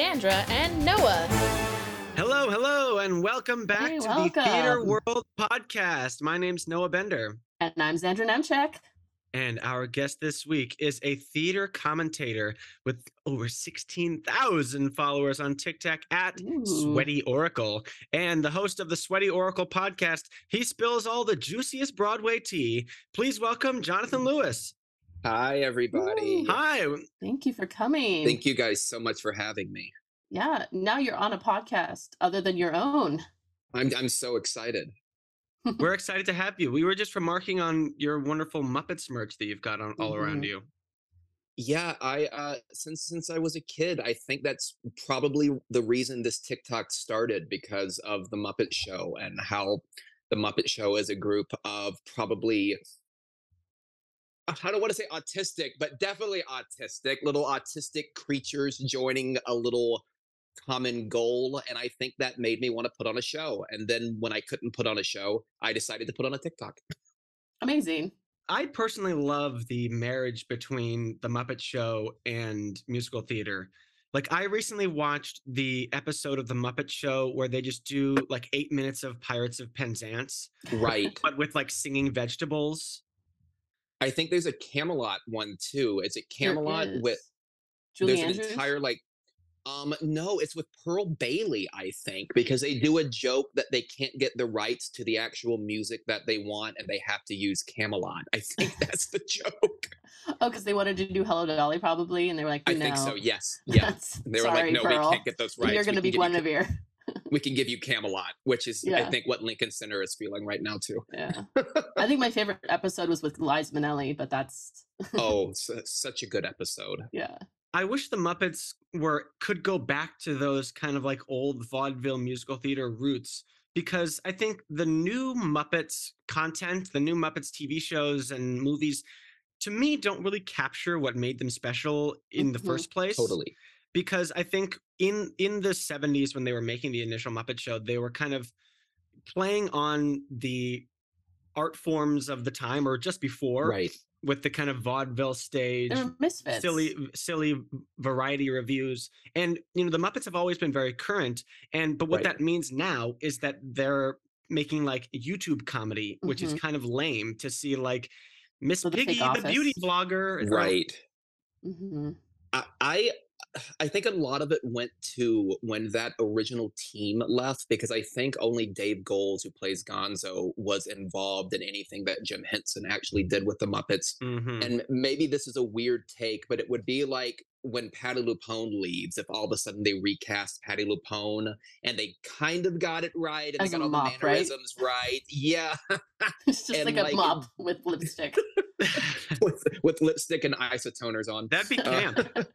Sandra, and Noah. Hello, and welcome back Hey, to the Theater welcome. World Podcast. My name's Noah Bender, And I'm Sandra Nemchek. and our guest this week is a theater commentator with over 16,000 followers on TikTok at Ooh. Sweaty Oracle, and the host of the Sweaty Oracle Podcast. He spills all the juiciest Broadway tea. Please welcome Jonathan Lewis. Hi, everybody. Ooh. Hi. Thank you for coming. Thank you guys so much for having me. Yeah, now you're on a podcast other than your own. I'm so excited. We're excited to have you. We were just remarking on your wonderful Muppets merch that you've got on all around you. Yeah, I since I was a kid, I think that's probably the reason this TikTok started, because of the Muppet Show and how the Muppet Show is a group of probably, I don't want to say autistic, but definitely autistic, little autistic creatures joining a little common goal. And I think that made me want to put on a show. And then when I couldn't put on a show, I decided to put on a TikTok. Amazing. I personally love the marriage between the Muppet Show and musical theater. Like, I recently watched the episode of the Muppet Show where they just do like 8 minutes of Pirates of Penzance, Right. but with like singing vegetables. I think there's a Camelot one too. Is it There Camelot is. with Julie there's Andrews? an entire like no, it's with Pearl Bailey, I think, because they do a joke that they can't get the rights to the actual music that they want and they have to use Camelot. I think that's the joke. Oh, because they wanted to do Hello Dolly probably, and they were like, I no. think so, yes. Yeah. And they were Sorry, like, no, Pearl. we can't get those rights. You're going to be Guinevere. We can give you Camelot, which is Yeah. I think what Lincoln Center is feeling right now too. Yeah. I think my favorite episode was with Liza Minnelli, but that's Oh, such a good episode. yeah. I wish the Muppets could go back to those kind of like old vaudeville musical theater roots, because I think the new Muppets content, the new Muppets TV shows and movies, to me, don't really capture what made them special in the first place. Totally. Because I think in the 70s, when they were making the initial Muppet Show, they were kind of playing on the art forms of the time or just before, Right. with the kind of vaudeville stage, They were misfits. silly variety reviews. And you know, the Muppets have always been very current, but what Right. that means now is that they're making like YouTube comedy, which is kind of lame to see, like Miss So the Piggy, fake the beauty Office. vlogger. Right. Mhm. I think a lot of it went to when that original team left, because I think only Dave Goelz, who plays Gonzo, was involved in anything that Jim Henson actually did with the Muppets. Mhm. And maybe this is a weird take, but it would be like when Patty LuPone leaves, if all of a sudden they recast Patty LuPone and they kind of got it right and As they a got all mop, the mannerisms right. Yeah. It's just And, like a like, mop with lipstick. with lipstick and isotoners on. That'd be camp.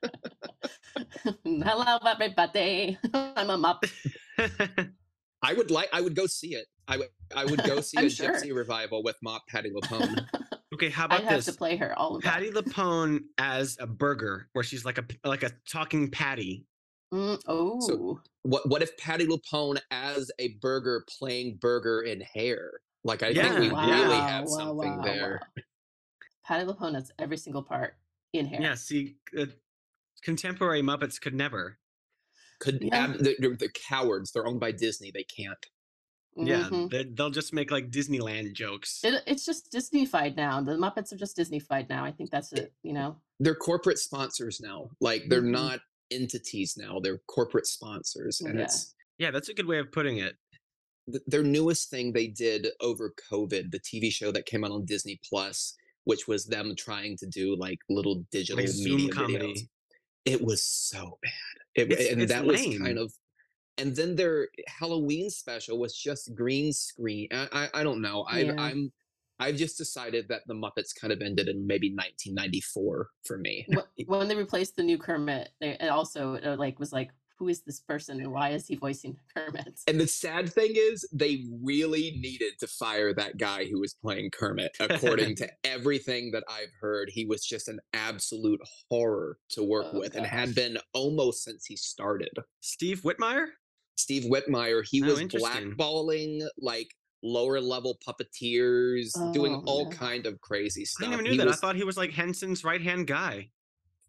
Hello, everybody. I'm a mop. I would go see it. I would go see I'm a sure. Gypsy revival with Mop Patty LuPone. Okay, how I'd about have this? to play her all of that. Patty LuPone as a burger, where she's like a talking patty. Oh. What if Patty LuPone as a burger playing burger in hair? Like I think Yeah. we Wow, really have wow, something wow, there. wow. Patty LuPone has every single part in hair. Yeah, see, contemporary Muppets could never. Yeah. They're cowards. They're owned by Disney. They can't. Yeah, Mhm. they'll just make like Disneyland jokes. It's just Disney-fied now. The Muppets are just Disney-fied now. I think that's it, you know? They're corporate sponsors now. Like they're Mhm. not entities now. They're corporate sponsors, and Yeah. Yeah, that's a good way of putting it. their newest thing they did over COVID, the TV show that came out on Disney Plus, which was them trying to do like little digital Like Zoom media comedy. videos. It was so bad. It's That lame. was kind of, and then their Halloween special was just green screen. I don't know. Yeah. I've just decided that the Muppets kind of ended in maybe 1994 for me. When they replaced the new Kermit, it also was like, who is this person and why is he voicing Kermit? And the sad thing is, they really needed to fire that guy who was playing Kermit. According to everything that I've heard, he was just an absolute horror to work Oh, with and gosh. had been almost since he started. Steve Whitmire? Steve Whitmire, he Oh, was interesting. blackballing like lower level puppeteers, doing Oh, all no. kind of crazy stuff. I never knew He that. I was- thought he was like Henson's right-hand guy.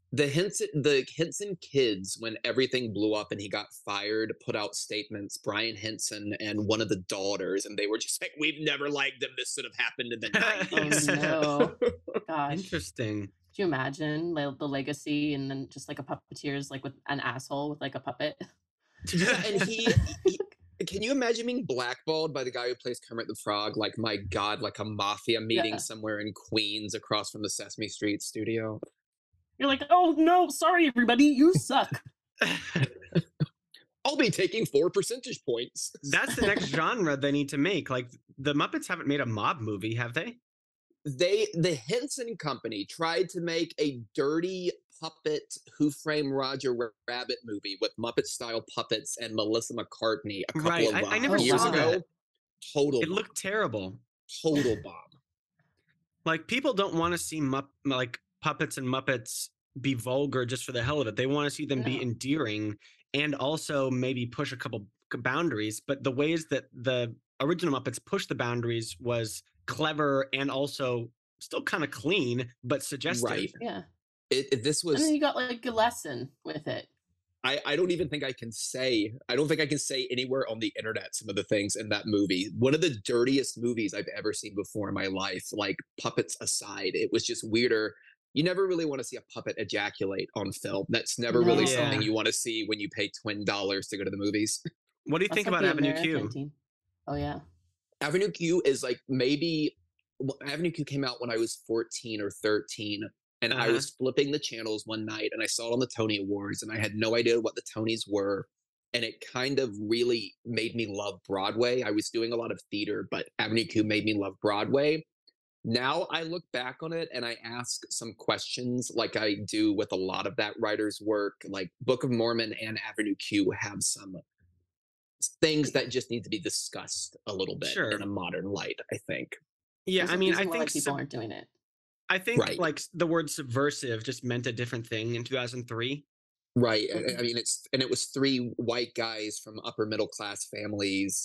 The Henson kids, when everything blew up and he got fired, put out statements. Brian Henson and one of the daughters, and they were just like, "We've never liked them. This should have happened in the Oh 90s." no. Gosh. Interesting. Could you imagine the legacy and then just like a puppeteer's like with an asshole with like a puppet? Yeah, and he can you imagine being blackballed by the guy who plays Kermit the Frog? Like, my God, like a mafia meeting Yeah. somewhere in Queens across from the Sesame Street studio. You're like, oh no, sorry everybody, you suck. I'll be taking 4 percentage points. That's the next genre they need to make. Like the Muppets haven't made a mob movie, have they? The Henson Company tried to make a dirty puppet Who Framed Roger Rabbit movie with Muppet style puppets and Melissa McCartney a couple Right. of I never years saw ago. that. Total It bomb. looked terrible. Total bomb. Like people don't want to see like puppets and Muppets be vulgar just for the hell of it. They want to see them be No. endearing and also maybe push a couple boundaries. But the ways that the original Muppets pushed the boundaries was clever and also still kind of clean, but suggestive. Right. Yeah. This And then was you got like a lesson with it. I don't even think I don't think I can say anywhere on the internet some of the things in that movie. One of the dirtiest movies I've ever seen before in my life, like puppets aside. It was just weirder. You never really want to see a puppet ejaculate on film. That's never really No. something Yeah. you want to see when you pay $20 to go to the movies. What do you That's think like about the Avenue American Q? team. Oh yeah. Avenue Q is like Avenue Q came out when I was 14 or 13. And I Uh-huh. was flipping the channels one night and I saw it on the Tony Awards and I had no idea what the Tonys were. And it kind of really made me love Broadway. I was doing a lot of theater, but Avenue Q made me love Broadway. Now I look back on it and I ask some questions like I do with a lot of that writer's work. Like Book of Mormon and Avenue Q have some things that just need to be discussed a little bit Sure. in a modern light, I think. Yeah, There's I a mean, I reason why think people aren't doing it. I think Right. like the word subversive just meant a different thing in 2003. Right. Mhm. I mean, it was 3 white guys from upper middle class families.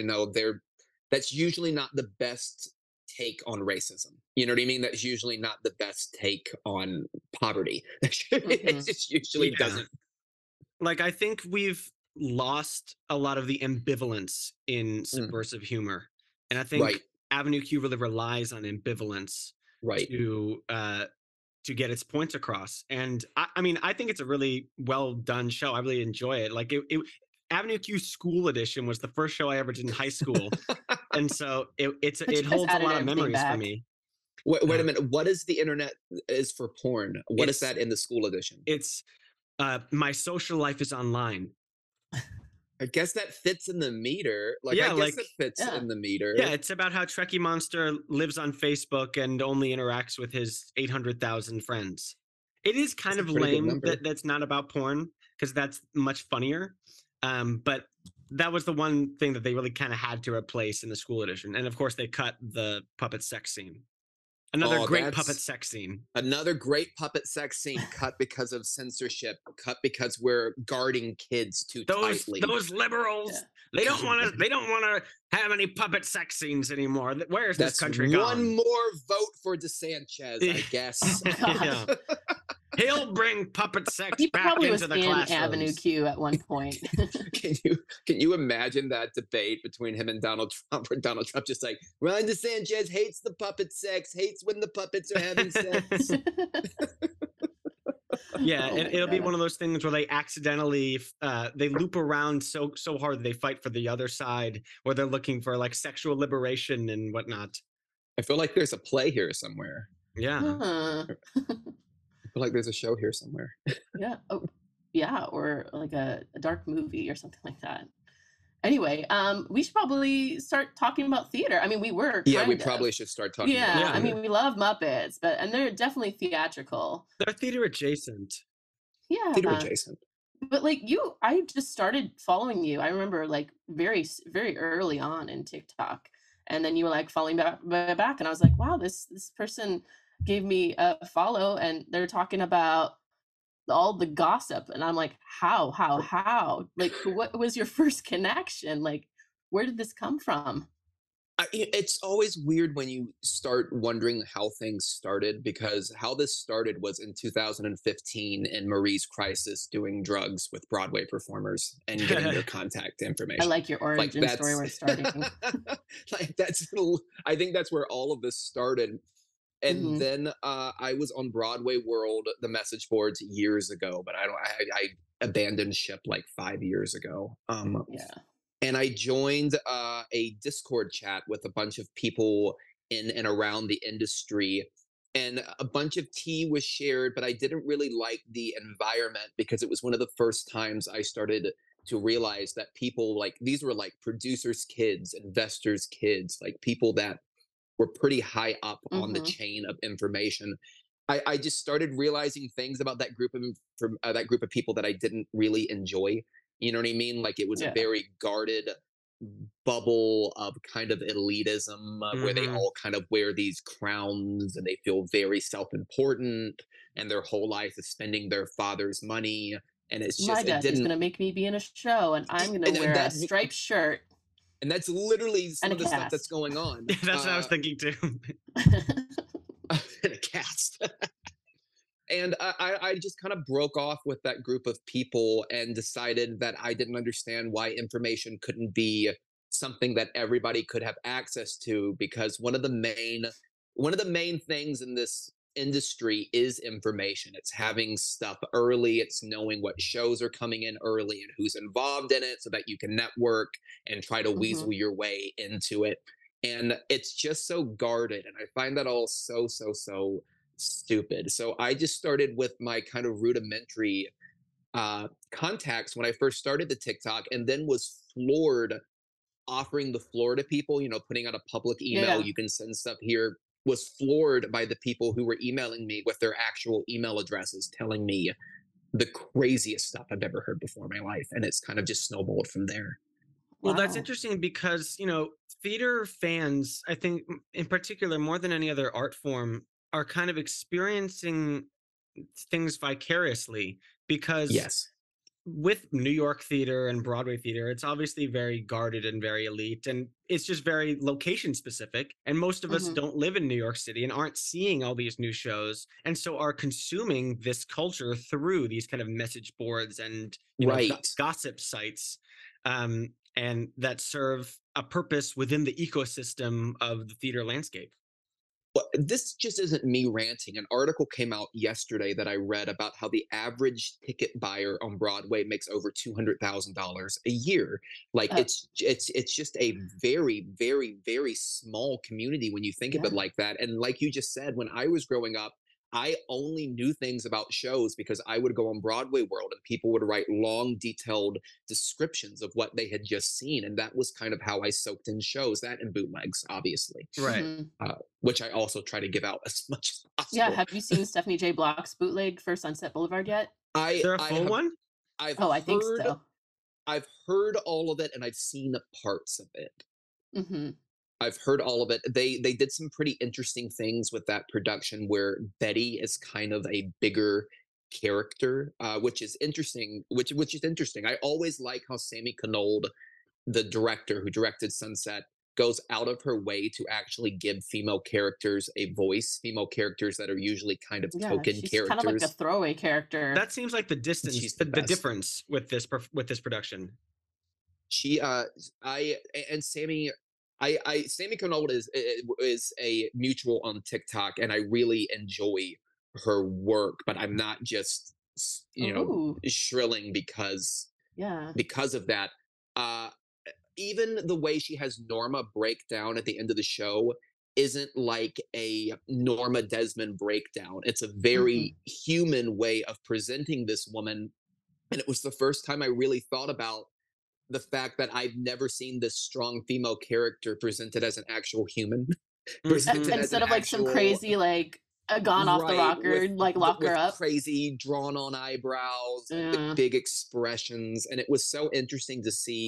That's usually not the best take on racism. You know what I mean? That's usually not the best take on poverty. It just usually Yeah. doesn't. Like I think we've lost a lot of the ambivalence in subversive humor. And I think Right. Avenue Q really relies on ambivalence Right. to get its points across. And I mean, I think it's a really well done show. I really enjoy it. Like Avenue Q School Edition was the first show I ever did in high school, and so But you it guys holds a added lot of everything memories for back. me. Wait a Uh, minute. What is the internet is for porn? What is It's that in the school edition? it's My social life is online. I guess that fits in the meter. Like, Yeah, I guess like it fits Yeah. in the meter. yeah, it's about how Trekkie Monster lives on Facebook and only interacts with his 800,000 friends. It is kind That's a of pretty good lame number. that that's not about porn because that's much funnier. But that was the one thing that they really kind of had to replace in the school edition. And of course, they cut the puppet sex scene. Another Oh, great puppet that's sex scene. another great puppet sex scene cut because of censorship, cut because we're guarding kids too tightly. Those liberals, Yeah. they don't want to have any puppet sex scenes anymore. Where is this That's country one gone? more vote for DeSanchez, I guess. Oh God. Yeah. He'll bring puppet sex He back probably was into the in classrooms. Avenue Q at one point. Can you imagine that debate between him and Donald Trump, where Donald Trump just like Ron DeSanchez hates the puppet sex, hates when the puppets are having sex. Yeah, Oh and my it'll be God. one of those things where they accidentally they loop around so hard they fight for the other side, or they're looking for like sexual liberation and whatnot. I feel like there's a play here somewhere. Yeah. Huh. I feel like there's a show here somewhere. Yeah. Oh, yeah, or like a dark movie or something like that. Anyway, we should probably start talking about theater. I mean, we were Yeah, we kind probably of. should start talking Yeah, about Yeah. I theater. mean, we love Muppets, and they're definitely theatrical. They're theater adjacent. Theater Yeah, adjacent. but like I just started following you. I remember like very early on in TikTok, and then you were like following back, and I was like, wow, this person gave me a follow, and they're talking about all the gossip, and I'm like, how? Like, what was your first connection? Like, where did this come from? It's always weird when you start wondering how things started, because how this started was in 2015 in Marie's Crisis doing drugs with Broadway performers and getting their contact I information. like your Like origin story that's we're starting. like I think that's where all of this started. And Mhm. then I was on Broadway World, the message boards years ago, but I abandoned ship like 5 years ago. Yeah. And I joined a Discord chat with a bunch of people in and around the industry. And a bunch of tea was shared, but I didn't really like the environment because it was one of the first times I started to realize that people like these were like producers' kids, investors' kids, like people that were pretty high up on the Mhm. chain of information. I just started realizing things about that group of from that group of people that I didn't really enjoy. You know what I mean? Like it was a Yeah. very guarded bubble of kind of elitism where they Hmm. all kind of wear these crowns and they feel very self-important, and their whole life is spending their father's money. And it's My just it dad is didn't gonna make me be in a show, and I'm gonna and wear a that striped shirt and that's literally and some a of the stuff that's cast. going on. That's what I was thinking too. In a cast. And I just kind of broke off with that group of people and decided that I didn't understand why information couldn't be something that everybody could have access to, because one of the main things in this industry is information. It's having stuff early, it's knowing what shows are coming in early and who's involved in it so that you can network and try to Mhm. weasel your way into it. And it's just so guarded, and I find that all so stupid. So I just started with my kind of rudimentary contacts when I first started the TikTok, and then was floored offering the floor to people, putting out a public email, Yeah. you can send stuff here. Was floored by the people who were emailing me with their actual email addresses, telling me the craziest stuff I've ever heard before in my life. And it's kind of just snowballed from there. Well, that's Wow. interesting because, theater fans, I think in particular, more than any other art form, are kind of experiencing things vicariously because Yes. with New York theater and Broadway theater, it's obviously very guarded and very elite, and it's just very location specific. And most of us Mhm. don't live in New York City and aren't seeing all these new shows, and so are consuming this culture through these kind of message boards and Right. gossip sites, and that serve a purpose within the ecosystem of the theater landscape. Well, this just isn't me ranting. An article came out yesterday that I read about how the average ticket buyer on Broadway makes over $200,000 a year. Like Uh, it's just a very, very, very small community when you think of it yeah. like that. And like you just said, when I was growing up, I only knew things about shows because I would go on Broadway World and people would write long, detailed descriptions of what they had just seen. And that was kind of how I soaked in shows, that and bootlegs, obviously. Right. Mhm. Which I also try to give out as much as Yeah, possible. have you seen Stephanie J. Block's bootleg for Sunset Boulevard yet? Is I there a I full have one? I've Oh, I think heard so. I've heard all of it and I've seen parts of it. Mhm. I've heard all of it. They did some pretty interesting things with that production where Betty is kind of a bigger character, which is interesting. Which is interesting. I always like how Sammy Knoll, the director who directed Sunset, goes out of her way to actually give female characters a voice, female characters that are usually kind of Yeah, token she's kind of like a characters. throwaway character. That seems like the distance, She's the, the the best. difference with this production. She I and Sammy I Sammy Knoll is a mutual on TikTok, and I really enjoy her work, but I'm not just Ooh, shrilling yeah. because of that. Uh Even the way she has Norma break down at the end of the show isn't like a Norma Desmond breakdown. It's a Mhm. very human way of presenting this woman. And it was the first time I really thought about the fact that I've never seen this strong female character presented as an actual human, presented Hmm. as an Instead of like some actual crazy like a gone off the right rocker, like lock her with up. crazy drawn on eyebrows and the Yeah. big expressions, and it was so interesting to see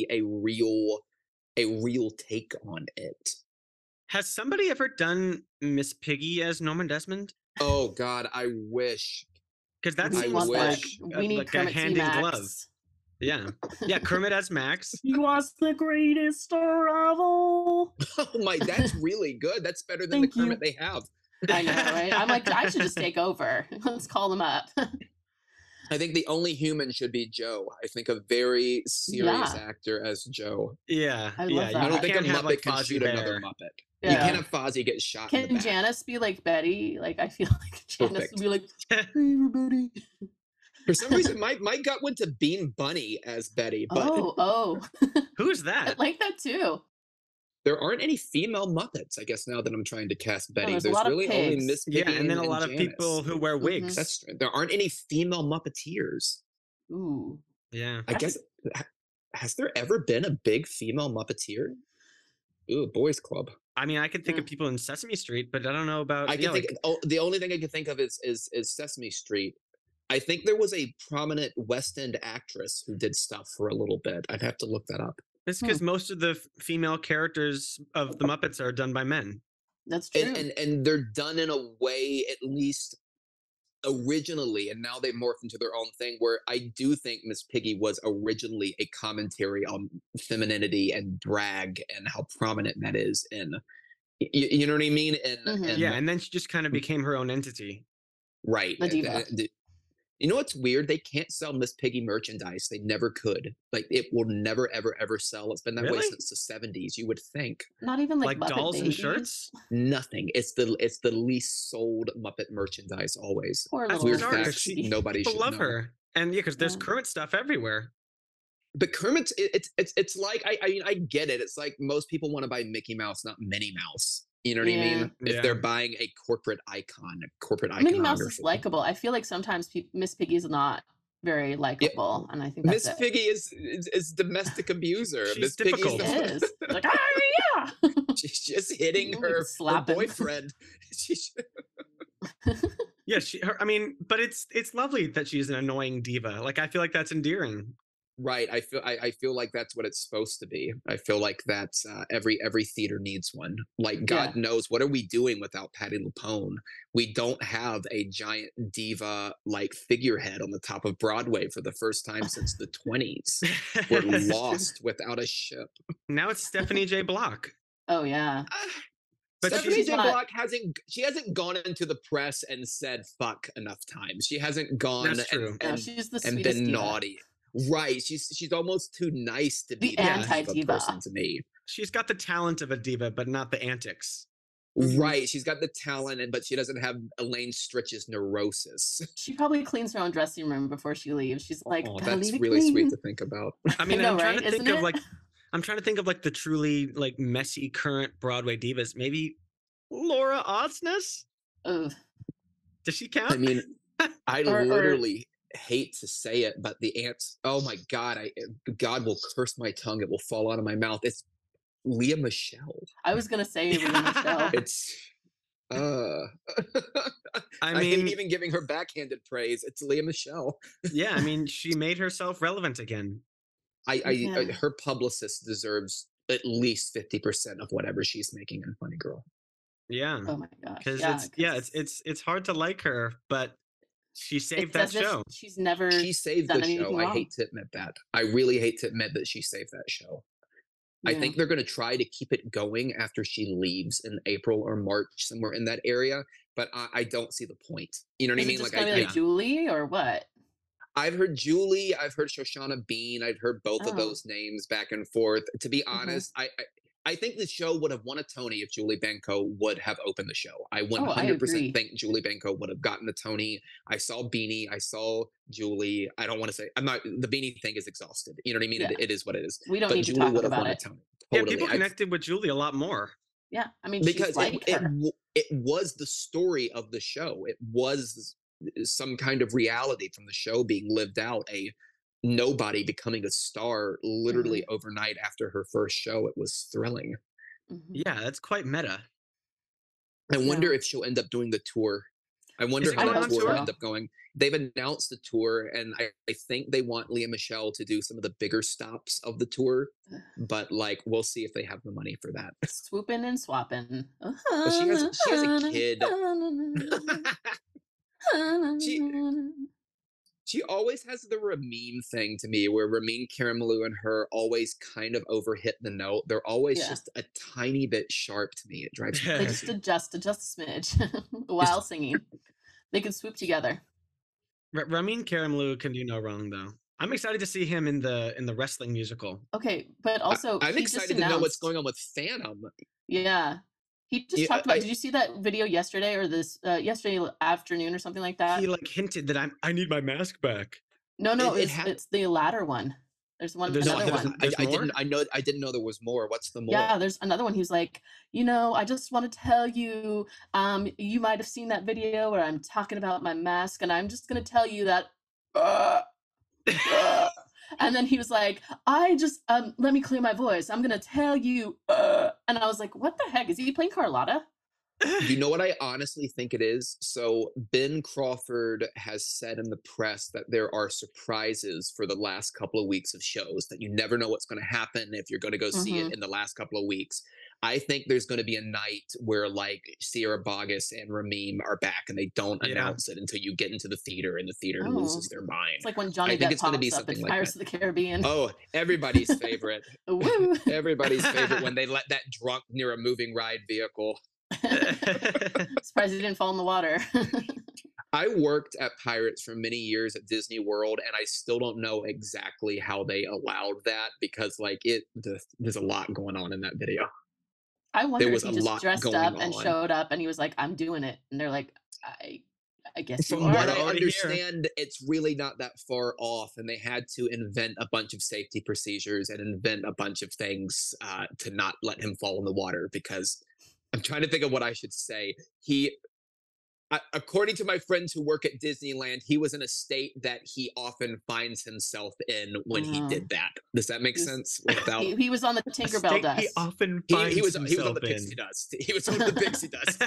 a real take on it. Has somebody ever done Miss Piggy as Norman Desmond? Oh god, I wish. Because that We I seems want that. like wish. We need like a Kermit T. hand in glove. Max. Yeah. Yeah, Kermit as Max. He was the greatest of all. Oh my, that's really good. That's better than the Thank you. Kermit they have. I know, right? I'm like, I should just take over. Let's call them up. I think the only human should be Joe. I think a very serious Yeah. actor as Joe. Yeah, I yeah. love You I don't that. think a can't have Muppet like can Fozzie shoot another Bear. Muppet. You Yeah. can't have Fozzie get shot in the Can back. Janice be like Betty? Like, I feel like Janice Perfect. would be like, hey, everybody. For some reason, my gut went to Bean Bunny as Betty, but Oh. Who's I that? like that too. there aren't any female Muppets. I guess now that I'm trying to cast Betty, there's a there's lot of really only pigs. Miss Yeah, Piggy and then a and lot of Janice. people who wear wigs. That's there aren't any female Muppeteers. Ooh. Yeah. I guess has there ever been a big female Muppeteer? Ooh, Boys Club. I mean, I could think of Mm. people in Sesame Street, but I don't know about. I yeah, can think. like, Oh, the only thing I can think of is Sesame Street. I think there was a prominent West End actress who did stuff for a little bit. I'd have to look that up. it's because most of the female characters of the Muppets are done by men. That's true. And they're done in a way, at least originally, and now they've morphed into their own thing, where I do think Miss Piggy was originally a commentary on femininity and drag and how prominent that is in you know what I mean? Mhm. Yeah, and then she just kind of became her own entity. Right. The diva. You know what's weird? They can't sell Miss Piggy merchandise. They never could. Like it will never, ever, ever sell. It's been that way Really? since the 70s. You would think Not even Like Muppet dolls babies. and shirts. nothing. It's the least sold Muppet merchandise always. Poor That's little Weird bizarre, 'cause facts she- nobody People should love know. her, and yeah, because there's Yeah. Kermit stuff everywhere. But Kermit's it's like I mean I get it. It's like most people want to buy Mickey Mouse, not Minnie Mouse. You know what I Yeah. mean? If Yeah. they're buying a corporate icon, a corporate Minnie Mouse is iconography. likable. I feel like sometimes Miss Piggy's not very likable, and I think that's Miss it. Piggy is domestic abuser. She's Miss Piggy's difficult. She the- is. Like, ah, yeah. She's just hitting Like her slapping. boyfriend. She's, Yeah, I mean, but it's lovely that she's an annoying diva. Like, I feel like that's endearing. right. I feel like that's what it's supposed to be. I feel like that's every theater needs one. Like God knows, what are we doing without Patty LuPone? We don't have a giant diva like figurehead on the top of Broadway for the first time since the 20s. We're That's true. lost without a ship. Now it's Stephanie J. Block. Oh yeah. But Stephanie she's J. not- Block hasn't gone into the press and said fuck enough times. She hasn't gone That's true. No, and, she's the and sweetest been diva. naughty. Right. She's almost too nice to be The that type of anti-diva. person to me. She's got the talent of a diva, but not the antics. Mhm. Right. She's got the talent, but she doesn't have Elaine Stritch's neurosis. She probably cleans her own dressing room before she leaves. She's like, Oh, "Gotta that's leave it really clean." sweet to think about. I mean, know, I'm trying right? to think Isn't of it? like I'm trying to think of like the truly like messy current Broadway divas. Maybe Laura Osnes? Ugh. Does she count? I mean, I Or- literally hate to say it, but the ants, oh my God, God will curse my tongue. It will fall out of my mouth. It's Leah Michelle. I was gonna say Leah Michelle. It's I I hate mean, even giving her backhanded praise. It's Leah Michelle. yeah, I mean, she made herself relevant again. Yeah. Her publicist deserves at least 50% of whatever she's making in Funny Girl. Yeah, Oh my gosh. because Yeah, it's hard to like her, but she saved it's that as if show. She's never. She saved done the show. anything I wrong. hate to admit that. I really hate to admit that she saved that show. I Yeah. think they're going to try to keep it going after she leaves in April or March, somewhere in that area. But I don't see the point. You know what Is I it mean? just Like, gonna be yeah. like Julie or what? I've heard Julie, I've heard Shoshana Bean, I've heard both of Oh. those names back and forth. To be Mhm. honest, I think the show would have won a Tony if Julie Benko would have opened the show. I I 100% agree. think Julie Benko would have gotten the Tony. I saw Beanie, I saw Julie. I don't want to say the Beanie thing is exhausted. You know what I mean? Yeah. It is what it is. We don't But need to Julie talk would have about won a it. Tony. Yeah, Totally. people I- connected with Julie a lot more. Yeah, I mean, because she's like it, her. it was the story of the show. It was some kind of reality from the show being lived out. A nobody becoming a star literally Mm-hmm. overnight after her first show. It was thrilling. Mhm. Yeah, that's quite meta. I wonder So- if she'll end up doing the tour. I wonder it how going that on tour will tour? end up going. They've announced the tour, and I think they want Leah Michelle to do some of the bigger stops of the tour. But like, we'll see if they have the money for that. Swooping and swapping. But she has a kid. She always has the Ramin thing to me, where Ramin Karimloo and her always kind of overhit the note. They're always Yeah. just a tiny bit sharp to me. It drives me They just crazy. adjust a smidge while singing. They can swoop together. Ramin Karimloo can do no wrong, though. I'm excited to see him in the wrestling musical. Okay, but also I'm he just excited to know what's announced. going on with Phantom. Yeah. He just Yeah, talked about, did you see that video yesterday or this yesterday afternoon or something like He that? like hinted that I need my mask back. No, no, it had it's the latter one. There's There's no, another one. there's I more. didn't. I didn't know there was more. What's the more? Yeah, there's another one. He's like, I just want to tell you, you might have seen that video where I'm talking about my mask, and I'm just gonna tell you that. Uh, uh," and then he was like, I just let me clear my voice. I'm gonna tell you, and I was like, what the heck? Is he playing Carlotta? You know what I honestly think it is? So Ben Crawford has said in the press that there are surprises for the last couple of weeks of shows, that you never know what's going to happen if you're going to go see it Mm-hmm. in the last couple of weeks. I think there's going to be a night where like Sierra Bogus and Ramin are back and they don't Yeah. announce it until you get into the theater and the theater Oh, loses their mind. it's like when I Johnny think Depp it's going to be pops up in something like Pirates that. of the Caribbean. Oh, everybody's favorite. Woo! Everybody's favorite when they let that drunk near a moving ride vehicle. Surprised he didn't fall in the water. I worked at Pirates for many years at Disney World, and I still don't know exactly how they allowed that, because like there's a lot going on in that video. I There wonder if was he a just lot dressed going up and on. showed up and he was like, I'm doing it. And they're like, I guess you From what are. I already here. understand, it's really not that far off, and they had to invent a bunch of safety procedures and invent a bunch of things to not let him fall in the water. Because I'm trying to think of what I should say. According to my friends who work at Disneyland, he was in a state that he often finds himself in when he did that. Does that make He was- sense? Without He was on the A Tinkerbell state he dust. often he, finds he was on himself the pixie in. dust. He was on the pixie dust.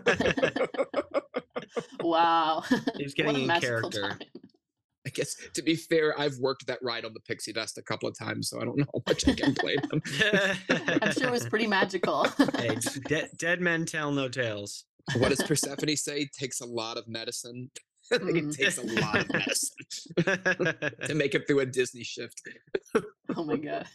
Wow. He's What getting a in magical character. time. I guess, to be fair, I've worked that ride on the pixie dust a couple of times, so I don't know how much I can blame him. I'm sure it was pretty magical. Hey, dead men tell no tales. What does Persephone say? Takes a lot of medicine. I think it takes a lot of medicine to make it through a Disney shift. Oh my god.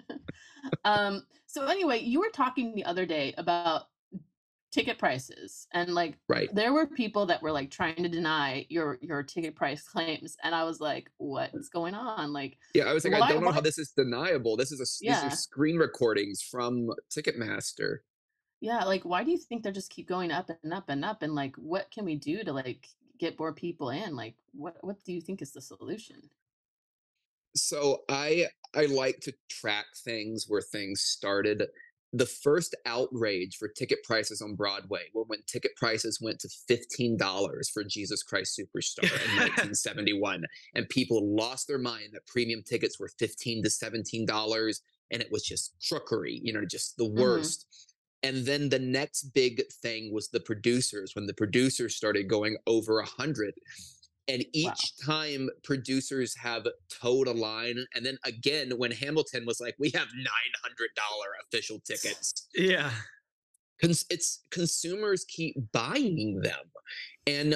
So anyway, you were talking the other day about ticket prices, and like Right. there were people that were like trying to deny your ticket price claims, and I was like, what's going on? Like, Yeah, I was like, I why- don't know why- how this is deniable. These Yeah. are screen recordings from Ticketmaster. yeah, like why do you think they just keep going up and up and up? And like, what can we do to like get more people in? Like, what do you think is the solution? So I like to track things where things started. The first outrage for ticket prices on Broadway were when ticket prices went to $15 for Jesus Christ Superstar in 1971, and people lost their mind that premium tickets were $15 to $17, and it was just crookery, just the worst. And then the next big thing was the producers, when the producers started going over 100. And each time producers have towed a line, and then again when Hamilton was like, we have $900 official tickets. Yeah. It's consumers keep buying them, and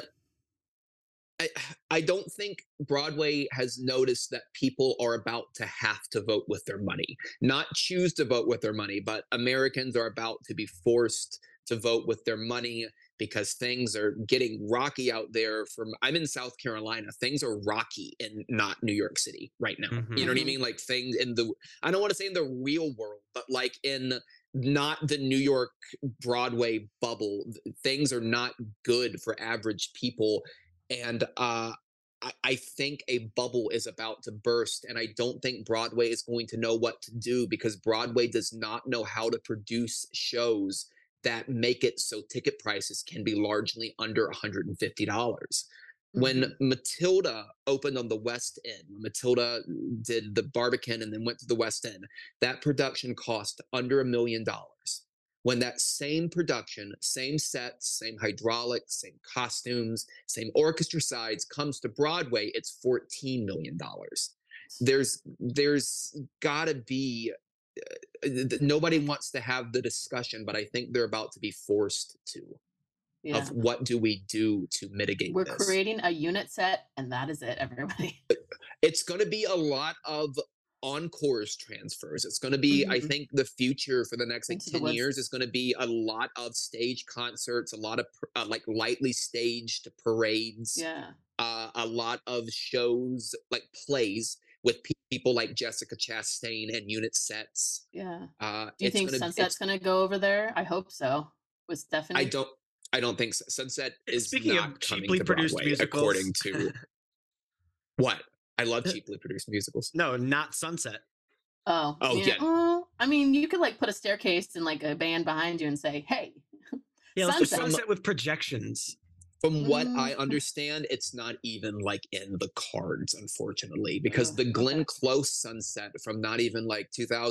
I don't think Broadway has noticed that people are about to have to vote with their money. Not choose to vote with their money, but Americans are about to be forced to vote with their money, because things are getting rocky out there. I'm in South Carolina. Things are rocky in not New York City right now. You know what I mean? Like things I don't want to say in the real world, but like in not the New York Broadway bubble, things are not good for average people. And I think a bubble is about to burst, and I don't think Broadway is going to know what to do, because Broadway does not know how to produce shows that make it so ticket prices can be largely under $150. When Matilda opened on the West End, when Matilda did the Barbican and then went to the West End, that production cost under $1 million. When that same production, same sets, same hydraulics, same costumes, same orchestra sides comes to Broadway, it's $14 million. There's got to be nobody wants to have the discussion, but I think they're about to be forced to. Yeah. what do we do to mitigate We're this. creating a unit set, and that is it, everybody. It's going to be a lot of encores transfers. It's going to be, I Mhm. think, the future for the next like Into the 10 years is woods. going to be a lot of stage concerts, a lot of like lightly staged parades, Yeah. a lot of shows like plays with people like Jessica Chastain and unit sets. Yeah. Do you It's think going to, Sunset's gonna go over there? I hope so. With I Stephanie? don't, I don't think so. Sunset is Speaking not of coming cheaply to produced Broadway, musicals, according to what? I love cheaply produced musicals. no, not Sunset. Oh, Oh, yeah. yeah. Oh, I mean, you could like put a staircase and like a band behind you and say, "Hey, Yeah, let's do Sunset." From Sunset with projections. From what Mm, I understand, it's not even like in the cards, unfortunately, because ugh, the Glenn okay. Close Sunset from not even like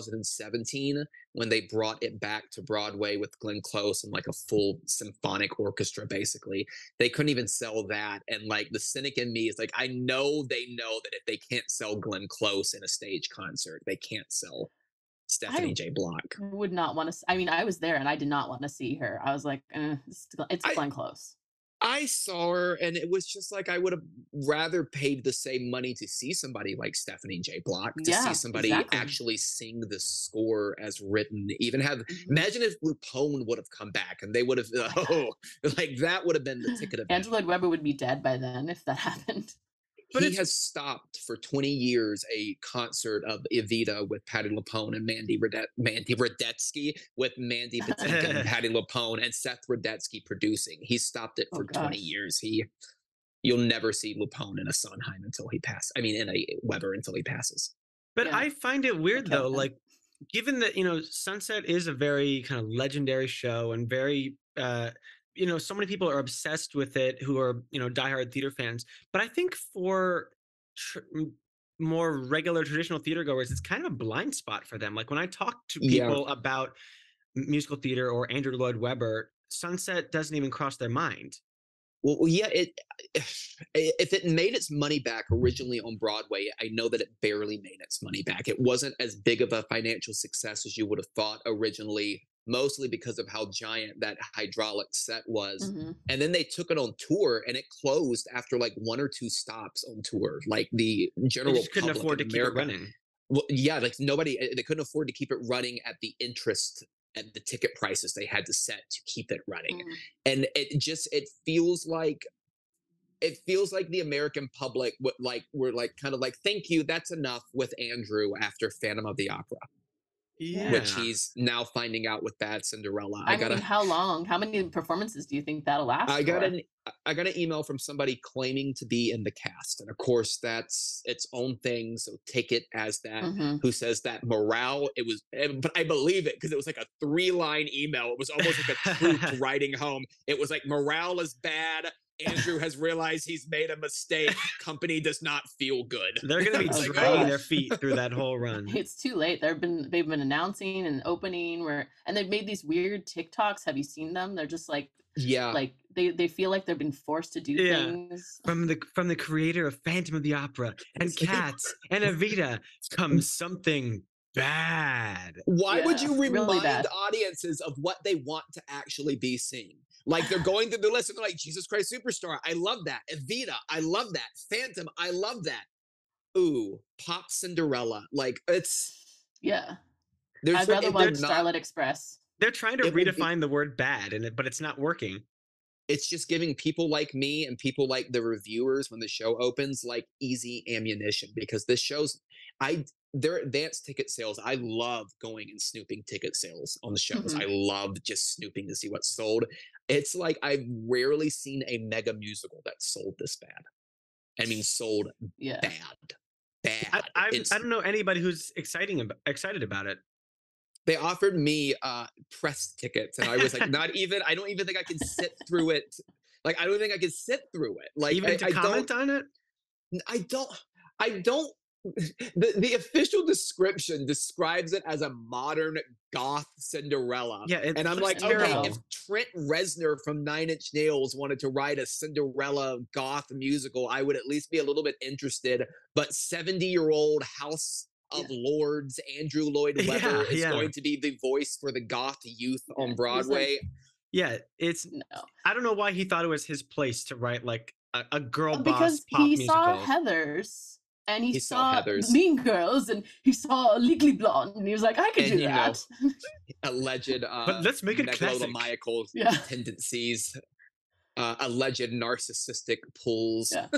2017, when they brought it back to Broadway with Glenn Close and like a full symphonic orchestra, basically, they couldn't even sell that. And like the cynic in me is like, I know they know that if they can't sell Glenn Close in a stage concert, they can't sell I Stephanie J. Block. would not want to. I mean, I was there and I did not want to see her. I was like, it's I Glenn Close. I saw her and it was just like I would have rather paid the same money to see somebody like Stephanie J. Block, to see Yeah, somebody exactly. actually sing the score as written, even have Mhm. imagine if Lupone would have come back and they would have Oh my oh like that would have been the ticket of god, Andrew death. Lloyd Webber would be dead by then if that happened. But He it's has stopped for 20 years a concert of Evita with Patty LuPone and Mandy Radetzky, with Mandy Patinkin and Patty LuPone and Seth Radetzky producing. He stopped it Oh for 20 gosh. years. You'll never see Lupone in a Sondheim until he passes. I mean, in a Weber until he passes. but Yeah, I find it I weird count though, him. like given that Sunset is a very kind of legendary show and very so many people are obsessed with it who are diehard theater fans. But I think for tr- m- more regular traditional theater goers, it's kind of a blind spot for them. Like when I talk to Yeah. people about musical theater or Andrew Lloyd Webber, Sunset doesn't even cross their mind. Well, yeah, if it made its money back originally on Broadway, I know that it barely made its money back. It wasn't as big of a financial success as you would have thought originally, mostly because of how giant that hydraulic set was. Mhm. And then they took it on tour and it closed after like one or two stops on tour. Like the They general just couldn't public afford in to keep it America, running. well, yeah, like nobody, they couldn't afford to keep it running at the interest at the ticket prices they had to set to keep it running. Mm. And it feels like the American public would like were like kind of like, thank you, that's enough with Andrew after Phantom of the Opera, Yeah. which Yeah. he's now finding out with Bad Cinderella. I mean, how long? How many performances do you think that'll last I got for? an I got an email from somebody claiming to be in the cast, and of course that's its own thing. So take it as that. Mhm. Who says that morale? It was, but I believe it because it was like a 3-line email. It was almost like a troop writing home. It was like morale is bad. Andrew has realized he's made a mistake. Company does not feel good. They're going to be It's Oh like, dragging oh, their gosh. feet through that whole run. It's too late. They've been announcing and opening and they've made these weird TikToks. Have you seen them? They're just yeah. like they feel like they've been forced to do Yeah. things. From the creator of Phantom of the Opera and It's like, Cats and Evita comes something bad. why would Yeah, you really remind bad. audiences of what they want to actually be seeing? Like they're going through the list and they're like, Jesus Christ Superstar, I love that. Evita, I love that. Phantom, I love that. Ooh, Pop Cinderella. Like Yeah. there's I'd rather it will watch not Starlight Express. They're trying to it will be redefine the word bad but it's not working. it's just giving people like me and people like the reviewers when the show opens like easy ammunition because this show's I their advanced ticket sales. I love going and snooping ticket sales on the shows. I Mhm. love just snooping to see what's sold. It's like I've rarely seen a mega musical that sold this bad. I mean, sold Yeah. bad, I bad. I don't know anybody who's excited about it. They offered me press tickets, and I was like, not even. I don't even think I can sit through it. Like, I don't think I can sit through it. Like, Even to I don't. comment on it? I don't. I don't. The official description describes it as a modern goth Cinderella. Yeah, it And I'm looks like, okay, No. if terrible. Trent Reznor from Nine Inch Nails wanted to write a Cinderella goth musical, I would at least be a little bit interested. But 70-year-old House of Yeah. Lords Andrew Lloyd Yeah, Webber is yeah. going to be the voice for the goth youth Yeah. on He was like Broadway. Yeah, it's No. I don't know why he thought it was his place to write like a girl boss Because pop he saw musical. Heathers and he He saw saw the Heathers, Mean Girls and he saw Legally Blonde and he was like, I could and do that. alleged But let's make it classic. megalomaniacal Yeah. tendencies, alleged narcissistic pulls. Yeah.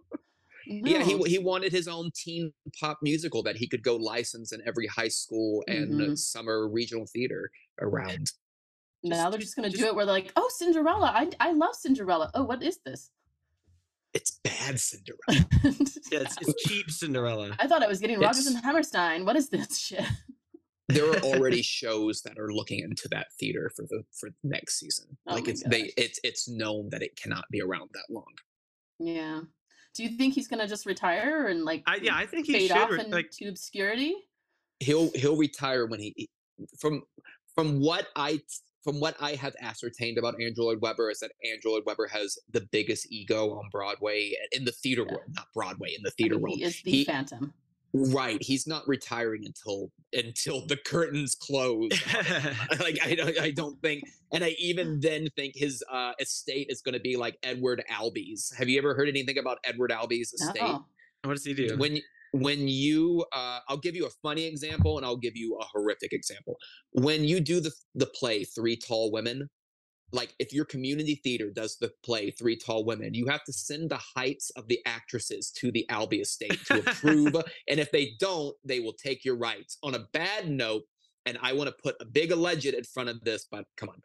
Yeah, No. he wanted his own teen pop musical that he could go license in every high school and Hmm. summer regional theater around. Now they're just gonna do just it where they're like, oh, Cinderella. I love Cinderella. Oh, what is this? It's bad Cinderella. yeah, it's cheap Cinderella. I thought I was getting Rodgers and It's Hammerstein. What is this shit? there are already shows that are looking into that theater for next season. Oh Like my gosh. it's known that it cannot be around that long. Yeah. Do you think he's gonna just retire and like I think he fade should off like into obscurity? He'll retire when from from what I from what I have ascertained about Andrew Lloyd Webber is that Andrew Lloyd Webber has the biggest ego on Broadway in the theater Yeah. world, not Broadway, in the I theater mean, world. he is the He Phantom. Right, he's not retiring until the curtains close. Like I don't think, and I even then think his estate is going to be like Edward Albee's. Have you ever heard anything about Edward Albee's estate? No. what does he do? When you I'll give you a funny example and I'll give you a horrific example. When you do the play Three Tall Women, like if your community theater does the play Three Tall Women, you have to send the heights of the actresses to the Albee estate to approve. And if they don't, they will take your rights. On a bad note, and I want to put a big alleged in front of this, but come on.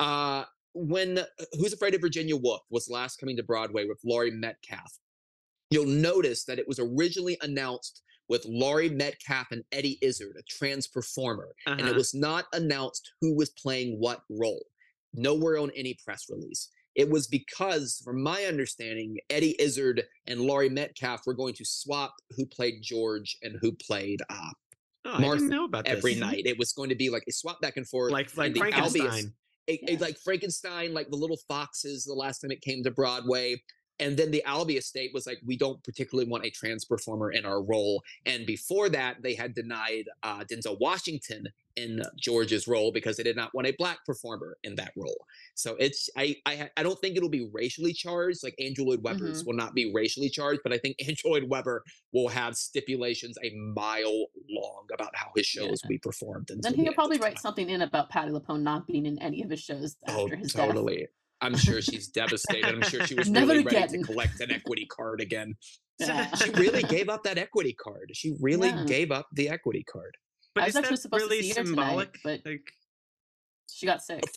When Who's Afraid of Virginia Woolf was last coming to Broadway with Laurie Metcalf, you'll notice that it was originally announced with Laurie Metcalf and Eddie Izzard, a trans performer, and it Uh-huh. was not announced who was playing what role. Nowhere on any press release. It was because, from my understanding, Eddie Izzard and Laurie Metcalf were going to swap who played George and who played Oh, I didn't Martha know about every this. night. It was going to be like a swap back and forth. Like And the Albee Frankenstein. Yeah. like Frankenstein, like the little foxes the last time it came to Broadway. And then the Albee estate was like, we don't particularly want a trans performer in our role. And before that, they had denied Denzel Washington in George's role because they did not want a black performer in that role. So I don't think it'll be racially charged. Like Andrew Lloyd Webber's Mhm. will not be racially charged, but I think Andrew Lloyd Webber will have stipulations a mile long about how his Yeah. shows will be performed. Then Until the he'll end of probably write time. something in about Patti LuPone not being in any of his shows Oh, after his death. totally. I'm sure she's devastated. I'm sure she was Never really ready to again. collect an equity card again. Yeah. She really gave up that equity card. She really Yeah. gave up the equity card. But I is was actually that supposed really to see her symbolic? tonight, but Like, she got sick.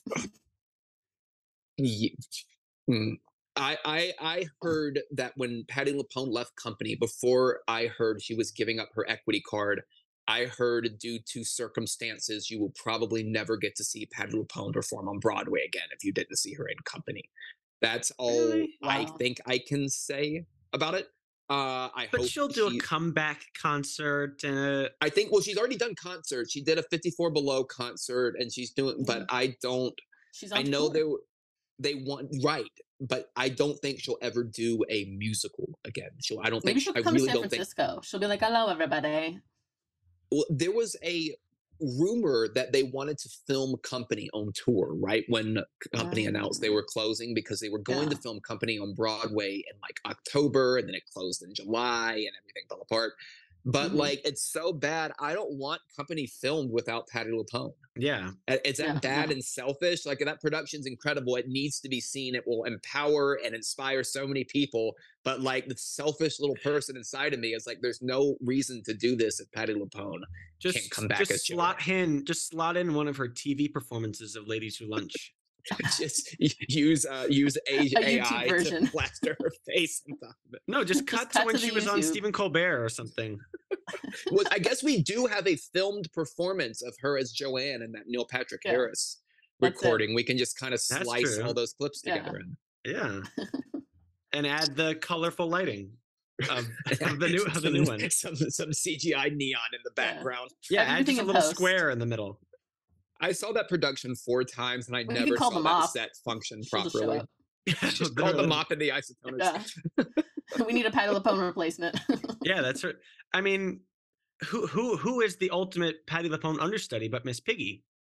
Ye- mm. I heard that when Patti LuPone left company, before I heard she was giving up her equity card, I heard due to circumstances, you will probably never get to see Patti LuPone perform on Broadway again if you didn't see her in company. That's all Really? I Wow. think I can say about it. I but hope she'll do a she. comeback concert. I think, well, she's already done concerts. She did a 54 Below concert, and she's doing. But I don't. She's I on know tour. they want right, but I don't think she'll ever do a musical again. I don't Maybe think. she'll I come to really San don't think. Francisco. She'll be like, "Hello, everybody." Well, there was a rumor that they wanted to film Company on tour right when Company announced they were closing because they were going to Yeah. film Company on Broadway in like October, and then it closed in July, and everything fell apart. But Mhm. like, it's so bad. I don't want Company filmed without Patti LuPone. Yeah. It's that Yeah, bad no. and selfish. Like, that production's incredible. It needs to be seen. It will empower and inspire so many people. But like, the selfish little person inside of me is like, there's no reason to do this if Patti LuPone can't come back as Joanne. Just slot in one of her TV performances of Ladies Who Lunch. Just use YouTube AI to version. plaster her face on top of it. No, just cut to cut when to she the was on YouTube. Stephen Colbert or something. Well, I guess we do have a filmed performance of her as Joanne in that Neil Patrick Yeah. Harris That's it. recording. We can just kind of That's slice true. all those clips Yeah. together. In. Yeah. And add the colorful lighting of the new one. Some CGI neon in the Yeah. background. Yeah, add Everything just a in little post. square in the middle. I saw that production 4 times and I We can never call saw the that mop. set function She'll just show properly. up. Just call the mop and the isotoners. Yeah. We need a Patti LuPone replacement. Yeah, that's her. I mean, who is the ultimate Patti LuPone understudy but Miss Piggy?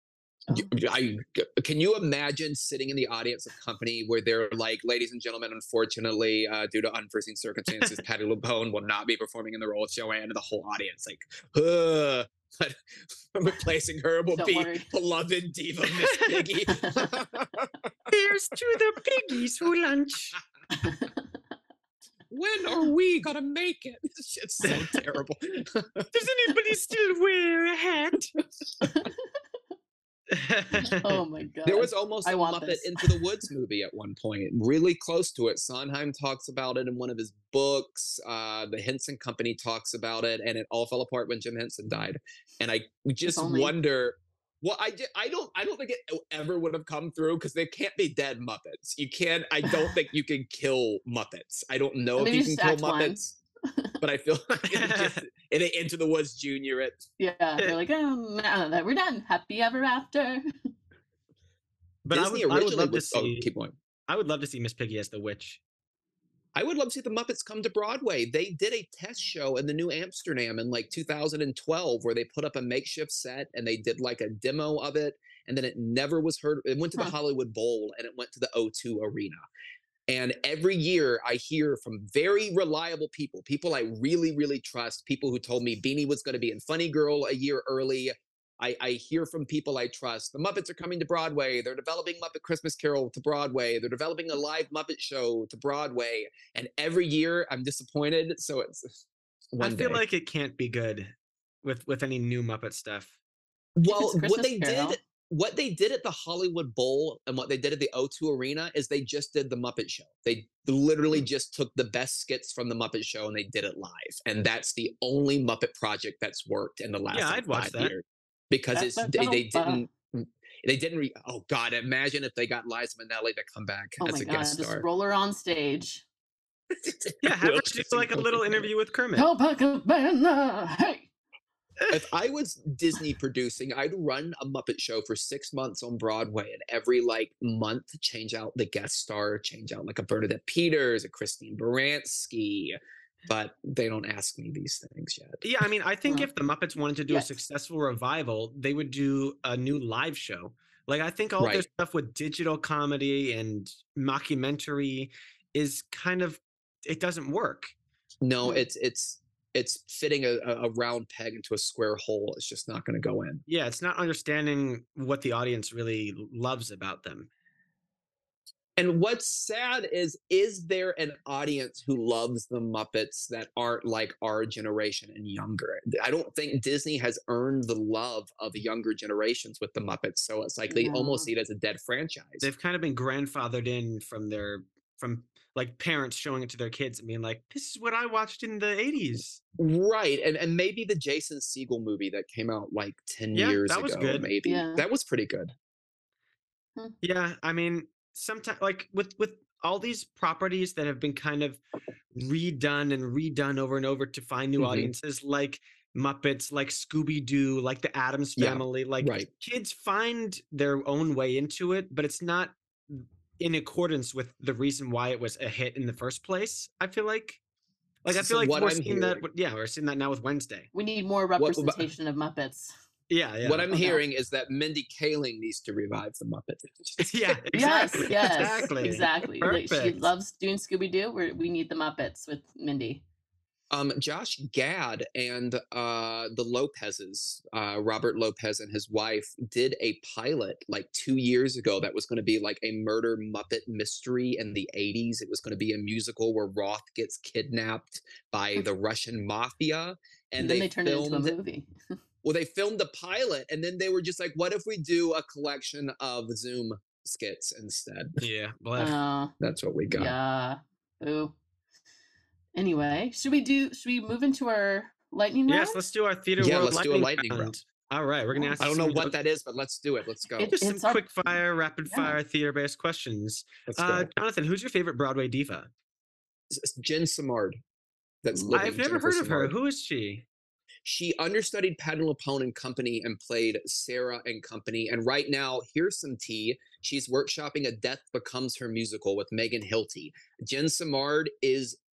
Oh. Can you imagine sitting in the audience of Company where they're like, ladies and gentlemen, unfortunately, due to unforeseen circumstances, Patty LuPone will not be performing in the role of Joanne, and the whole audience like, but replacing her will Don't be worry. beloved diva Miss Piggy. Here's to the piggies who lunch. When are we gonna make it? It's so terrible. Does anybody still wear a hat? Oh my There god. was almost I a want Muppet this. Into the Woods movie at one point, really close to it. Sondheim talks about it in one of his books. The Henson Company talks about it, and it all fell apart when Jim Henson died. And I If just only. wonder. Well, I don't think it ever would have come through because they can't be dead Muppets. You can't. I don't think you can kill Muppets. I don't know if Maybe you can just kill act one. Muppets, but I feel like it's just in Into the Woods Junior. It Yeah, they're like, we're done. Happy ever after. But Disney I would originally love to was. Oh, see. keep going. I would love to see Miss Piggy as the witch. I would love to see the Muppets come to Broadway. They did a test show in the New Amsterdam in like 2012 where they put up a makeshift set and they did like a demo of it. And then it never was heard. It went to the Huh. Hollywood Bowl and it went to the O2 Arena. And every year I hear from very reliable people I really, really trust, people who told me Beanie was going to be in Funny Girl a year early. I hear from people I trust. The Muppets are coming to Broadway. They're developing Muppet Christmas Carol to Broadway. They're developing a live Muppet show to Broadway. And every year I'm disappointed. So it's one I feel day. like it can't be good with any new Muppet stuff. Well, It's Christmas Carol. what they did at the Hollywood Bowl and what they did at the O2 Arena is they just did the Muppet Show. They literally just took the best skits from the Muppet Show and they did it live. And that's the only Muppet project that's worked in the last Yeah, like, I'd watch 5 that. years. Because That's it's the they didn't oh god, imagine if they got Liza Minnelli to come back Oh as my a god, guest just star. roll her on stage. Yeah, have Will her do Kissing like a Booth. little interview with Kermit. Copacabana, hey! If I was Disney producing, I'd run a Muppet Show for 6 months on Broadway, and every like month change out the guest star, change out like a Bernadette Peters, a Christine Baranski. But they don't ask me these things yet. Yeah, I mean, I think Huh. if the Muppets wanted to do a Yes. successful revival, they would do a new live show. Like, I think all their Right. stuff with digital comedy and mockumentary is kind of, it doesn't work. No, Hmm. it's fitting a round peg into a square hole. It's just not going to go in. Yeah, it's not understanding what the audience really loves about them. And what's sad is there an audience who loves the Muppets that aren't like our generation and younger? I don't think Disney has earned the love of younger generations with the Muppets. So it's like they almost No. see it as a dead franchise. They've kind of been grandfathered in from like parents showing it to their kids and being like, this is what I watched in the 80s. Right. And maybe the Jason Segel movie that came out like 10 Yeah, years that was ago, good. maybe. Yeah. That was pretty good. Yeah, I mean, sometimes like with all these properties that have been kind of redone over and over to find new Mhm. audiences, like Muppets, like Scooby-Doo, like the Addams Yeah, Family, like right. kids find their own way into it, but it's not in accordance with the reason why it was a hit in the first place. I feel like I feel So like what we're I'm seeing that. hearing, Yeah, we're seeing that now with Wednesday. We need more representation of Muppets. Yeah, yeah. what I'm Oh, no. hearing is that Mindy Kaling needs to revive the Muppets. Yeah, Yes, exactly. yes, Exactly. exactly. Like, she Perfect. loves doing Scooby Doo. We need the Muppets with Mindy. Josh Gad and the Lopez's, Robert Lopez and his wife, did a pilot like 2 years ago that was going to be like a murder Muppet mystery in the 80s. It was going to be a musical where Roth gets kidnapped by the Russian mafia. And And then they turned it into a filmed movie. well, they filmed the pilot, and then they were just like, "What if we do a collection of Zoom skits instead?" Yeah. Well, That's what we got. Yeah. Boo. Anyway, should we move into our lightning round? yes, let's do our theater Yeah, world let's do a lightning lightning round. round. All right, we're gonna ask I don't you know some what that is, but let's do it. Let's go. just some It's our- quick fire, rapid Yeah. fire, theater-based questions. Let's go. Jonathan, who's your favorite Broadway diva? It's Jen Simard. That's living. I've never Jennifer heard of her. Simard. Who is she? She understudied Patty LuPone and Company and played Sarah and Company. And right now, here's some tea. She's workshopping a Death Becomes Her musical with Megan Hilty. Jen Simard is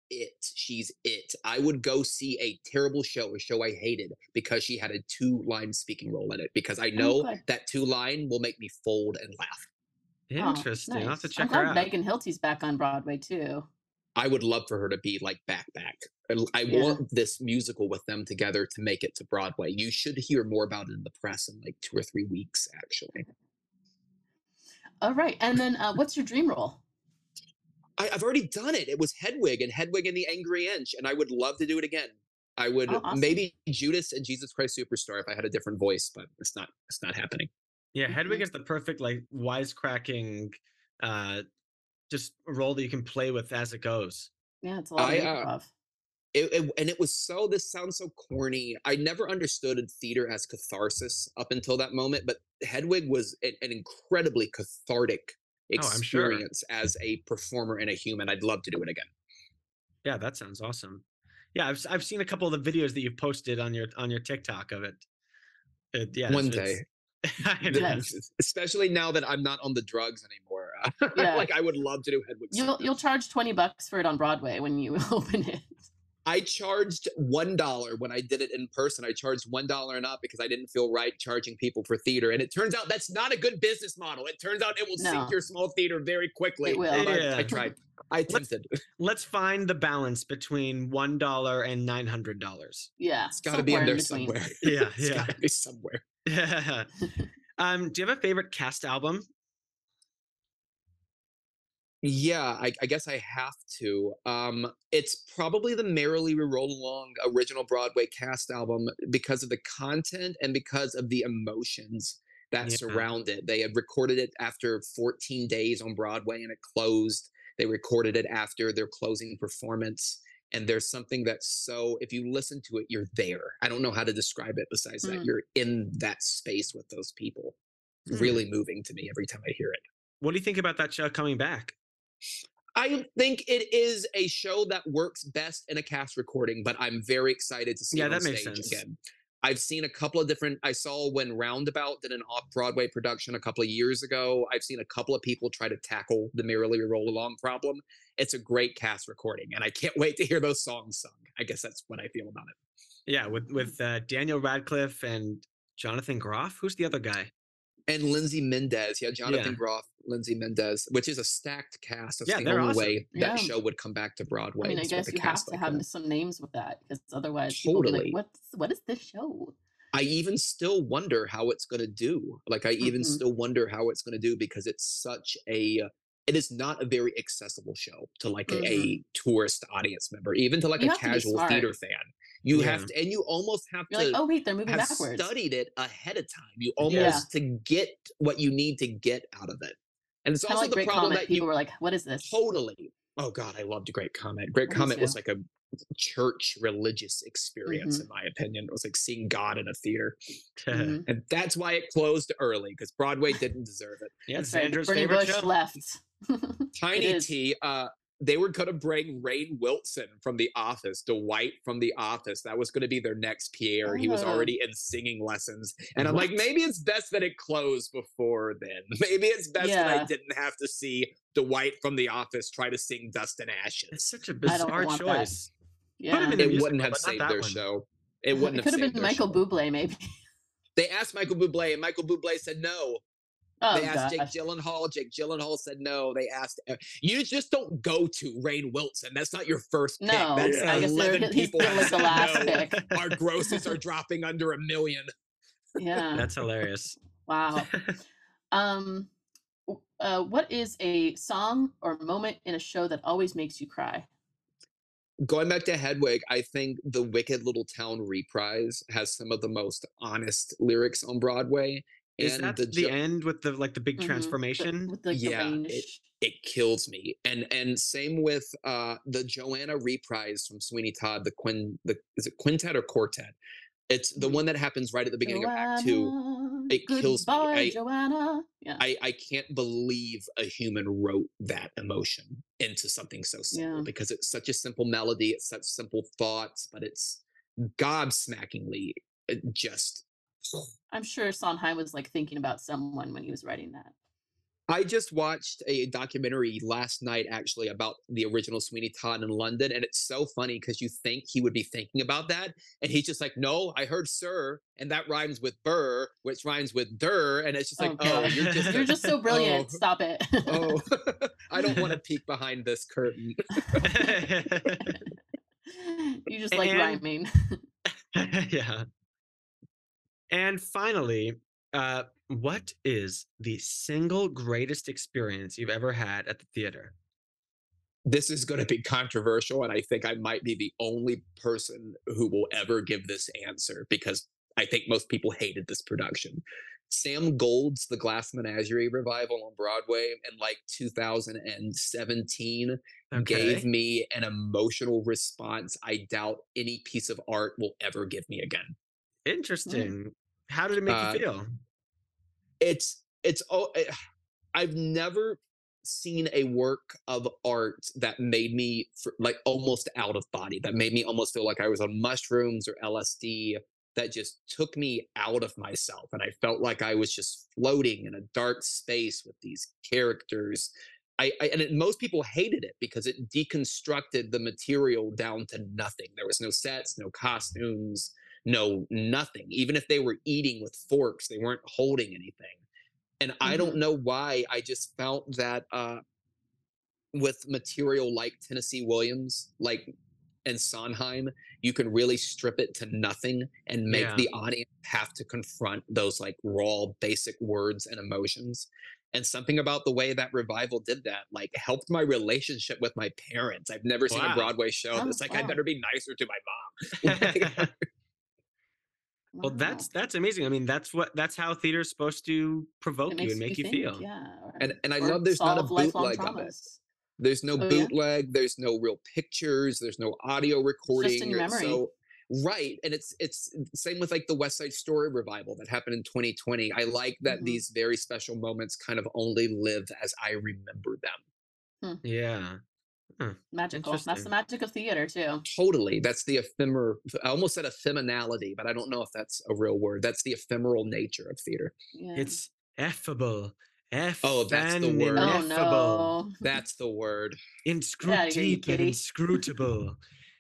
it. She's it. I would go see a terrible show, a show I hated, because she had a two-line speaking role in it, because I Oh, know good. that two-line will make me fold and laugh. Oh, Interesting. I'll have to nice. I'm check her glad out. Megan Hilty's back on Broadway too. I would love for her to be like back. I Yeah. want this musical with them together to make it to Broadway. You should hear more about it in the press in like 2 or 3 weeks, actually. All right. And then what's your dream role? I've already done it. It was Hedwig and the Angry Inch, and I would love to do it again. I would Oh, awesome. maybe Judas and Jesus Christ Superstar if I had a different voice, but it's not happening. Yeah, Hedwig Mhm. is the perfect like wisecracking uh just role that you can play with as it goes. Yeah, it's a lot of I improv. and it was so this sounds so corny. I never understood theater as catharsis up until that moment, but Hedwig was an incredibly cathartic Oh, I'm sure. experience as a performer and a human. I'd love to do it again. Yeah, that sounds awesome. Yeah, I've seen a couple of the videos that you've posted on your TikTok of it. Yeah, One it's day. it Yes. is. Especially now that I'm not on the drugs anymore. Yeah. Like I would love to do Hedwig so You'll much. charge $20 for it on Broadway when you open it. I charged $1 when I did it in person. I charged $1 and up because I didn't feel right charging people for theater. And it turns out that's not a good business model. It turns out it will sink No, your small theater very it quickly. will. But I Yeah. tried. I Let's attempted. let's find the balance between $1 and $900. Yeah, It's got to be somewhere in in there between. somewhere. Yeah, It's yeah. got to be somewhere. Yeah. Do you have a favorite cast album? Yeah, I guess I have to. It's probably the Merrily We Roll Along original Broadway cast album because of the content and because of the emotions that Yeah. surround it. They had recorded it after 14 days on Broadway and it closed. They recorded it after their closing performance. And there's something that's so, if you listen to it, you're there. I don't know how to describe it besides that. Mm. You're in that space with those people. It's Hmm. really moving to me every time I hear it. What do you think about that show coming back? I think it is a show that works best in a cast recording, but I'm very excited to see Yeah, it on that makes stage sense. again. I've seen a couple of different. I saw when Roundabout did an off-Broadway production a couple of years ago. I've seen a couple of people try to tackle the Merrily We Roll Along problem. It's a great cast recording, and I can't wait to hear those songs sung. I guess that's what I feel about it. Yeah, with Daniel Radcliffe and Jonathan Groff. Who's the other guy? And Lindsay Mendez, yeah, Yeah, Jonathan Groff, Lindsay Mendez, which is a stacked cast. That's yeah, the they're only awesome. way that Yeah. show would come back to I Broadway mean, I is with guess a you have cast to like have that. some names with that because otherwise people will be like, Totally. what is this show? I even still wonder how it's going to do. Like I even Mhm. still wonder how it's going to do because it's such a it is not a very accessible show to like Mhm. a tourist audience member, even to like You a have to be casual smart. theater fan. You Yeah. have to, and you almost have You're like, to oh wait, they're moving have backwards. studied it ahead of time. You Yeah. Yeah. almost to get what you need to get out of it. And it's Kind of also like the Great problem Comet. that People you were like, what is this? totally. Oh God, I loved Great Comet. Great Me Comet was too. like a church religious experience, Mhm. in my opinion. It was like seeing God in a theater. Mhm. And that's why it closed early, because Broadway didn't deserve it. Yeah, That's it's right. Andrew's Bernie favorite Bush show. left. Tiny is. T, they were going to bring Rainn Wilson from The Office, Dwight from The Office. That was going to be their next Pierre. He was Oh. already in singing lessons. And I'm like, What? maybe it's best that it closed before then. Maybe it's best that I Yeah. didn't have to see Dwight from The Office try to sing Dust and It's Ashes. such a I don't bizarre want that. choice. Put him Yeah. in a It musical, wouldn't have but not saved that their one. show. It It wouldn't have could have saved been their Michael show. Bublé, maybe. They asked Michael Bublé, and Michael Bublé said no. Oh They asked Jake gosh. Gyllenhaal. Jake Gyllenhaal said no. They asked you just don't go to Rainn Wilson. That's not your first pick. No, That's Yeah. I guess 11 he's people still that like the said last no. pick. Our grosses are dropping under 1 million. Yeah. That's hilarious. Wow. What is a song or moment in a show that always makes you cry? Going back to Hedwig, I think the Wicked Little Town reprise has some of the most honest lyrics on Broadway, Is and that the the end with the big Mhm. transformation? With like the yeah, range. it kills me. And same with the Joanna reprise from Sweeney Todd, is it quintet or quartet? It's the Mhm. one that happens right at the beginning of Act 2. Joanna, It kills me. goodbye, Joanna. Yeah. I can't believe a human wrote that emotion into something so simple Yeah. because it's such a simple melody, it's such simple thoughts, but it's gobsmackingly just I'm sure Sondheim was like thinking about someone when he was writing that. I just watched a documentary last night actually about the original Sweeney Todd in London, and it's so funny because you think he would be thinking about that, and he's just like, "No, I heard sir, and that rhymes with burr, which rhymes with der," and it's just like, Oh "Oh, gosh, you're just you're a just so oh, brilliant. Stop it. oh, I don't want to peek behind this curtain." You just like And rhyming. yeah. And finally, what is the single greatest experience you've ever had at the theater? This is going to be controversial, and I think I might be the only person who will ever give this answer because I think most people hated this production. Sam Gold's The Glass Menagerie revival on Broadway in like 2017 gave Okay. me an emotional response I doubt any piece of art will ever give me again. Mm. Interesting. How did it make you Uh, feel? it's I've never seen a work of art that made me like almost out of body, that made me almost feel like I was on mushrooms or LSD, that just took me out of myself. And I felt like I was just floating in a dark space with these characters. Most people hated it because it deconstructed the material down to nothing. There was no sets, no costumes, no nothing. Even if they were eating with forks, they weren't holding anything. And I don't Mhm. know why, I just felt that with material like Tennessee Williams, like and Sondheim, you can really strip it to nothing and make Yeah. the audience have to confront those like raw, basic words and emotions. And something about the way that revival did that, like, helped my relationship with my parents. I've never seen a Wow. Broadway show Oh, that's like, I wow. better be nicer to my mom. Like, Well, Wow. that's amazing. I mean, that's how theater is supposed to It provoke you and makes you make you think, feel. yeah, and I or love there's not a solve lifelong bootleg of it. traumas. There's no Oh, yeah? bootleg, there's no real pictures, there's no audio It's just in recording. your memory. So right, and it's same with like the West Side Story revival that happened in 2020. I like that Mhm. these very special moments kind of only live as I remember them. Hmm. Yeah. Huh. Magical. That's the Interesting. magic of theater too. Totally, that's the I almost said ephemerality, but I don't know if that's a real word. That's the ephemeral nature of theater. Yeah. It's effable, Oh, that's the word. Oh, ineffable, no. That's the word. Get out of here, you deep and kitty. inscrutable.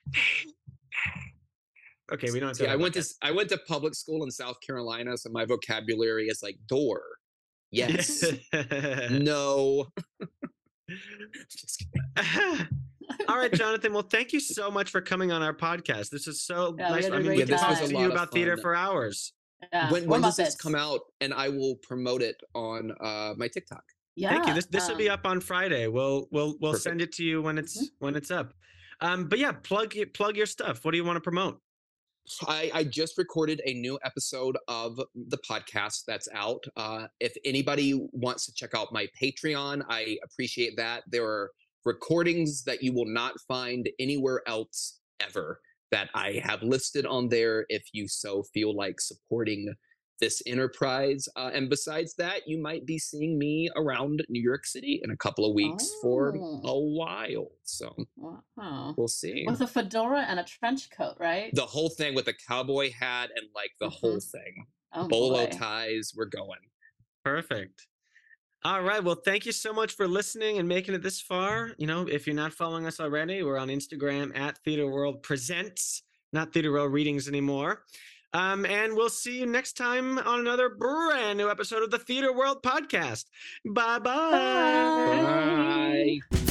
Okay, we don't have to See, talk about that. I went to public school in South Carolina, so my vocabulary is like door. Yes. No. Just kidding. All right, Jonathan. Well, thank you so much for coming on our podcast. This is so Yeah, we nice. had I a mean, we great could This was talk a to time. you lot of about theater fun. for hours. Yeah. Or When does this come Muppets. out? And I will promote it on my TikTok. Thank you. Yeah. This will be up on Friday. We'll send Perfect. it to you when Mhm. it's up. But yeah, plug your stuff. What do you want to promote? I just recorded a new episode of the podcast that's out. If anybody wants to check out my Patreon, I appreciate that. There are recordings that you will not find anywhere else ever that I have listed on there if you so feel like supporting this enterprise. And besides that, you might be seeing me around New York City in a couple of weeks for Oh. a while. So Wow. we'll see. With a fedora and a trench coat, right? The whole thing with the cowboy hat and like the whole Mhm. thing. Oh Bolo boy. ties, we're going. Perfect. All right. Well, thank you so much for listening and making it this far. You know, if you're not following us already, we're on Instagram at Theater World Presents, not Theater World Readings anymore. And we'll see you next time on another brand new episode of the Theater World Podcast. Bye bye. Bye. Bye.